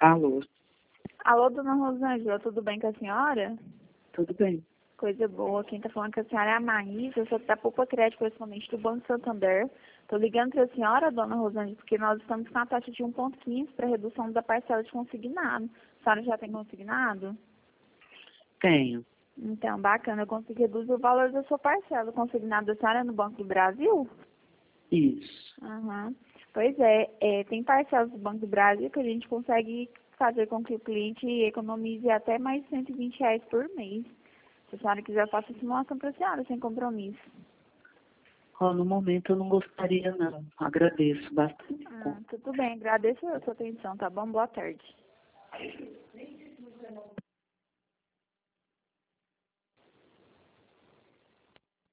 Alô, Alô, dona Rosângela, tudo bem com a senhora? tudo bem? Coisa boa. Quem tá falando com a senhora é a Maísa, eu sou da Poupa Crédito, correspondente do Banco Santander. Tô ligando para a senhora, dona Rosângela, porque nós estamos com a taxa de 1,15 para redução da parcela de consignado. A senhora já tem consignado? Tenho. Então, bacana, eu consigo reduzir o valor da sua parcela. O consignado da senhora é no Banco do Brasil? Isso. Aham. Pois é, tem parcelas do Banco do Brasil que a gente consegue fazer com que o cliente economize até mais de R$ 120 por mês. Se a senhora quiser, eu faço a simulação para a senhora, sem compromisso. Ó, no momento eu não gostaria não. Agradeço bastante. Tudo bem, agradeço a sua atenção, tá bom? Boa tarde.